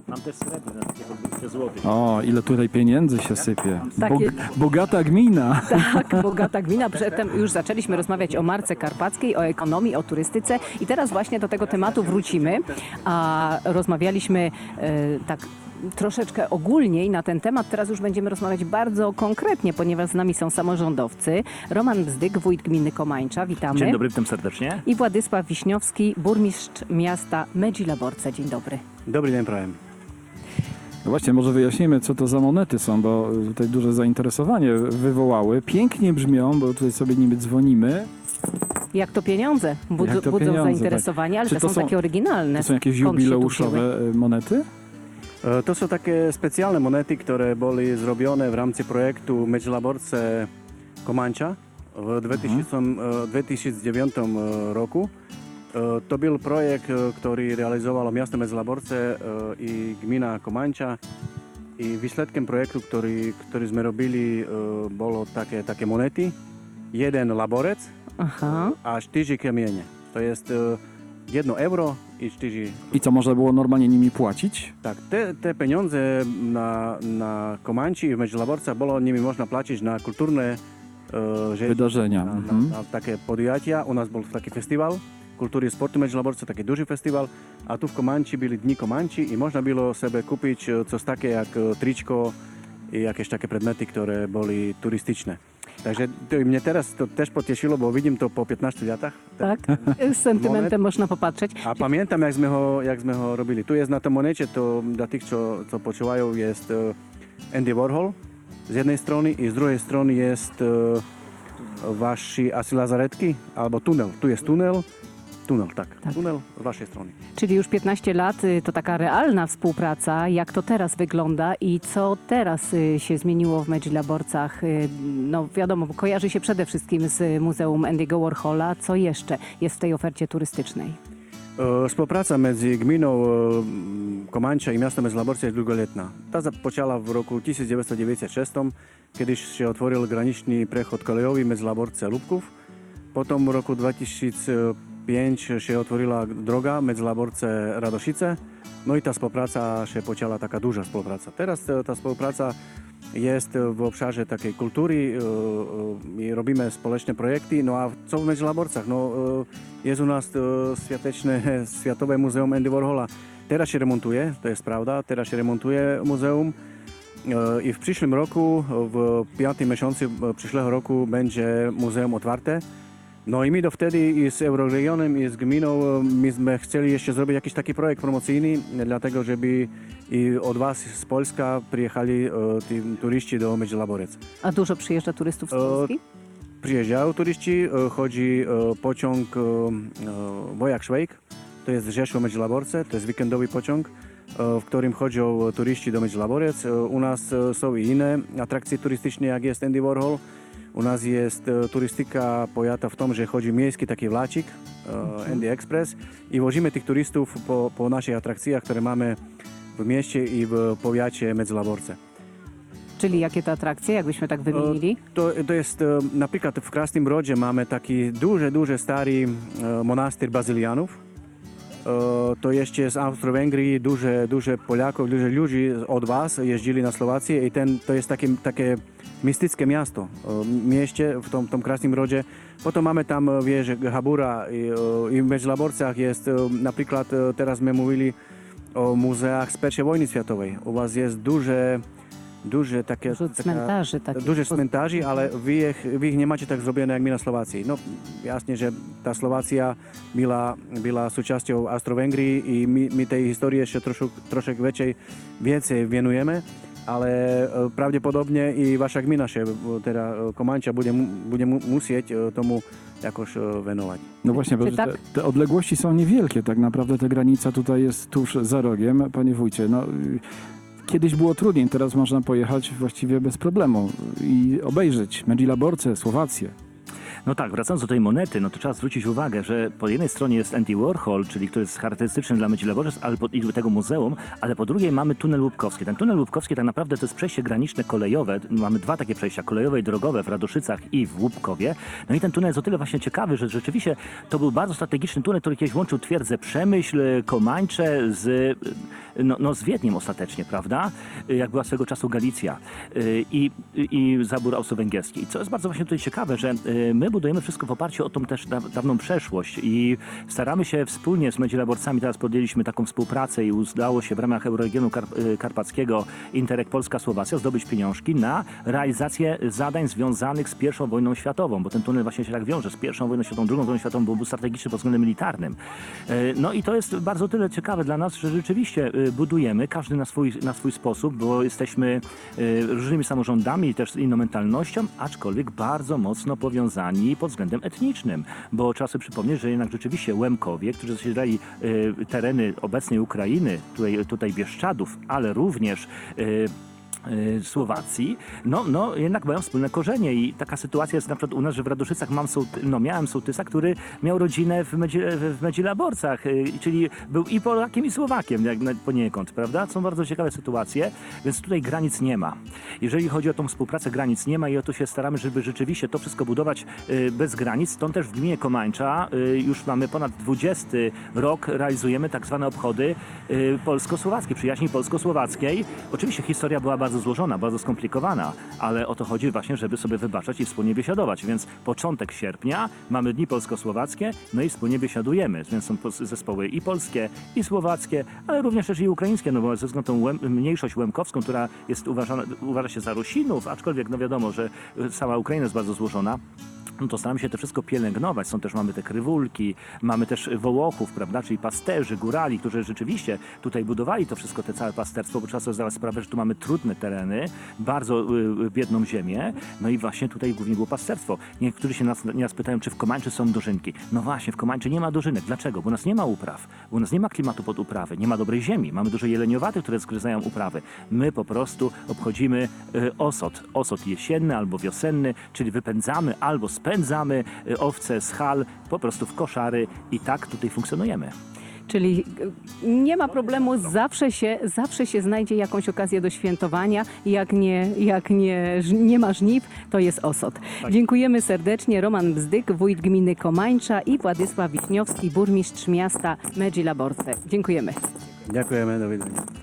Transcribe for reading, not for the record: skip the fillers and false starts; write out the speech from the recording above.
Mam też srebrne, takie po 200 zł. O, ile tutaj pieniędzy się sypie. Takie- Bogata gmina. Tak, bogata gmina. Przedtem już zaczęliśmy rozmawiać o marce karpackiej, o ekonomii, o turystyce i teraz właśnie do tego tematu wrócimy. A rozmawialiśmy tak troszeczkę ogólniej na ten temat. Teraz już będziemy rozmawiać bardzo konkretnie, ponieważ z nami są samorządowcy. Roman Bzdyk, wójt gminy Komańcza. Witamy. Dzień dobry, witam serdecznie. I Władysław Wiśniowski, burmistrz miasta Medzilaborce. Dzień dobry. Dobry dzień, prawie. No właśnie, może wyjaśnimy, co to za monety są, bo tutaj duże zainteresowanie wywołały. Pięknie brzmią, bo tutaj sobie niby dzwonimy. Jak to pieniądze? Jak to Budzą pieniądze, zainteresowanie, ale Czy te to są są- takie oryginalne. To są jakieś Skąd się tu jubileuszowe wzięły? monety? To są takie specjalne monety, które były zrobione w ramach projektu Medzilaborce Komańcza w 2009 roku. To był projekt, który realizowało miasto Medzilaborce i gmina Komańcza. I výsledkiem projektu, który robili, było takie monety. Jeden laborec Aha. a 4 kamienie. To jest 1 euro i 4. I co, można było normalnie nimi płacić? Tak, te pieniądze na Komanci i w Medzilaborce było nimi można płacić na kulturne rzeczy, Wydarzenia. na takie podjęcia. U nas był taki festiwal kultury i sportu w Medzilaborce, taki duży festiwal, a tu w Komanci byli Dni Komanci i można było sobie kupić coś takie jak tričko i jakieś takie przedmioty, które były turystyczne. Także mnie teraz to też pocieszyło, bo widzim to po 15 latach. Tak, z sentymentem Monet. można popatrzeć. A pamiętam, jak my go robili. Tu jest na tej monecie, to dla tych, co počúvajú, jest Andy Warhol z jednej strony i z drugiej strony jest waši asi lazaretki, albo tunel. Tu jest tunel, tak. Tunel z waszej strony. Czyli już 15 lat to taka realna współpraca. Jak to teraz wygląda i co teraz się zmieniło w Medzilaborcach? No wiadomo, bo kojarzy się przede wszystkim z Muzeum Andy'ego Warhola. Co jeszcze jest w tej ofercie turystycznej? Współpraca między gminą Komańcza i miastem Medzilaborce jest długoletnia. Ta zapoczęła w roku 1996, kiedy się otworzył graniczny przechod kolejowy Medzilaborce-Lubków. Potem w roku 2005 się otworzyła droga Medzilaborce-Radoszyce. No i ta współpraca się poczęła, taka duża współpraca. Teraz ta współpraca jest w obszarze takiej kultury i robimy społeczne projekty. No a co w Medzilaborcach? No, jest u nas Światowe Muzeum Andy Warhola. Teraz się remontuje, to jest prawda, teraz się remontuje muzeum i w przyszłym roku, w 5. miesiącu przyszłego roku będzie muzeum otwarte. No i my do wtedy i z Euroregionem i z gminą myśmy chcieli jeszcze zrobić jakiś taki projekt promocyjny, dlatego żeby i od was z Polska przyjechali turyści do Medzilaborec. A dużo przyjeżdża turystów z Polski? Przyjeżdżają turyści, chodzi pociąg Wojak-Szwejk, to jest Rzeszów Medzilaborce, to jest weekendowy pociąg, w którym chodzą turyści do Medzilaborec. U nas są i inne atrakcje turystyczne, jak jest Andy Warhol. U nas jest turystyka pojata w tom, że chodzi miejski taki vlačik, Andy Express i wozimy tych turystów po naszych atrakcjach, które mamy w mieście i w powiacie Medzilaborce. Czyli jakie to atrakcje, jakbyśmy tak wymienili? To jest na przykład w Krasnym Brodzie mamy taki duży stary monastyr bazylianów. To jeszcze z Austro-Węgrii duże Polaków, duże ludzi od was jeździli na Słowację i to jest takie mistyczne miasto w mieście, w tym Krasnym Brodzie. Potem mamy tam wieżę Habura i w Medzilaborcach jest na przykład, teraz my mówili o muzeach z I wojny światowej. U was jest duże takie... Dużo cmentarzy takich. Duże cmentarzy, ale wy ich nie macie tak zrobione jak my na Słowacji. No jasne, że ta Słowacja była częścią Austro-Węgrii i my tej historii jeszcze troszkę więcej wienujemy, ale prawdopodobnie i wasza gmina się, teraz Komańcza, będzie musieć tomu jakoś wenować. No właśnie, bo Czy tak? te odległości są niewielkie. Tak naprawdę ta granica tutaj jest tuż za rogiem. Panie wójcie, no... Kiedyś było trudniej, teraz można pojechać właściwie bez problemu i obejrzeć Medzilaborce, Słowację. No tak, wracając do tej monety, no to trzeba zwrócić uwagę, że po jednej stronie jest Andy Warhol, czyli który jest charakterystyczny dla Medzilaborza, i do tego muzeum, ale po drugiej mamy tunel Łupkowski. Ten tunel Łupkowski tak naprawdę to jest przejście graniczne kolejowe. Mamy dwa takie przejścia, kolejowe i drogowe w Radoszycach i w Łupkowie. No i ten tunel jest o tyle właśnie ciekawy, że rzeczywiście to był bardzo strategiczny tunel, który kiedyś łączył twierdzę Przemyśl, Komańcze z no z Wiedniem ostatecznie, prawda? Jak była swego czasu Galicja i zabór austro-węgierski. I co jest bardzo właśnie tutaj ciekawe, że my budujemy wszystko w oparciu o tą też dawną przeszłość i staramy się wspólnie z Medzielaborcami, teraz podjęliśmy taką współpracę i udało się w ramach Euroregionu Karpackiego Interreg Polska-Słowacja zdobyć pieniążki na realizację zadań związanych z I wojną światową, bo ten tunel właśnie się tak wiąże z I wojną światową, II wojną światową, bo był strategiczny pod względem militarnym. No i to jest bardzo tyle ciekawe dla nas, że rzeczywiście budujemy, każdy na swój sposób, bo jesteśmy różnymi samorządami i też inną mentalnością, aczkolwiek bardzo mocno powiązani pod względem etnicznym, bo trzeba sobie przypomnieć, że jednak rzeczywiście Łemkowie, którzy zasiedlali tereny obecnej Ukrainy, tutaj Bieszczadów, ale również Słowacji, no jednak mają wspólne korzenie i taka sytuacja jest na przykład u nas, że w Radoszycach miałem sołtysa, który miał rodzinę w Medzielaborcach, czyli był i Polakiem i Słowakiem poniekąd, prawda? Są bardzo ciekawe sytuacje, więc tutaj granic nie ma. Jeżeli chodzi o tą współpracę, granic nie ma i o to się staramy, żeby rzeczywiście to wszystko budować bez granic. Stąd też w gminie Komańcza już mamy ponad 20 rok, realizujemy tak zwane obchody polsko-słowackie, przyjaźni polsko-słowackiej. Oczywiście historia była bardzo złożona, bardzo skomplikowana, ale o to chodzi właśnie, żeby sobie wybaczać i wspólnie biesiadować. Więc początek sierpnia mamy dni polsko-słowackie, no i wspólnie biesiadujemy. Więc są zespoły i polskie, i słowackie, ale również też i ukraińskie, no bo ze względu na tą mniejszość łemkowską, która jest uważa się za Rusinów, aczkolwiek no wiadomo, że cała Ukraina jest bardzo złożona. No to staramy się to wszystko pielęgnować. Mamy te krywulki, mamy też Wołochów, prawda, czyli pasterzy, górali, którzy rzeczywiście tutaj budowali to wszystko, te całe pasterstwo, bo trzeba sobie zdawać sprawę, że tu mamy trudne tereny, bardzo biedną ziemię, no i właśnie tutaj głównie było pasterstwo. Niektórzy się nas pytają, czy w Komańczy są dożynki. No właśnie, w Komańczy nie ma dożynek. Dlaczego? Bo u nas nie ma upraw, bo u nas nie ma klimatu pod uprawy, nie ma dobrej ziemi, mamy dużo jeleniowatych, które zgryzają uprawy. My po prostu obchodzimy osot jesienny albo wiosenny, czyli wypędzamy albo spędzamy owce z hal po prostu w koszary i tak tutaj funkcjonujemy. Czyli nie ma problemu, zawsze się znajdzie jakąś okazję do świętowania. Jak nie ma żniw, to jest osot. Tak. Dziękujemy serdecznie. Roman Bzdyk, wójt gminy Komańcza i Władysław Wiśniowski, burmistrz miasta Medzielaborce. Dziękujemy. Ďakujeme, dovidenia.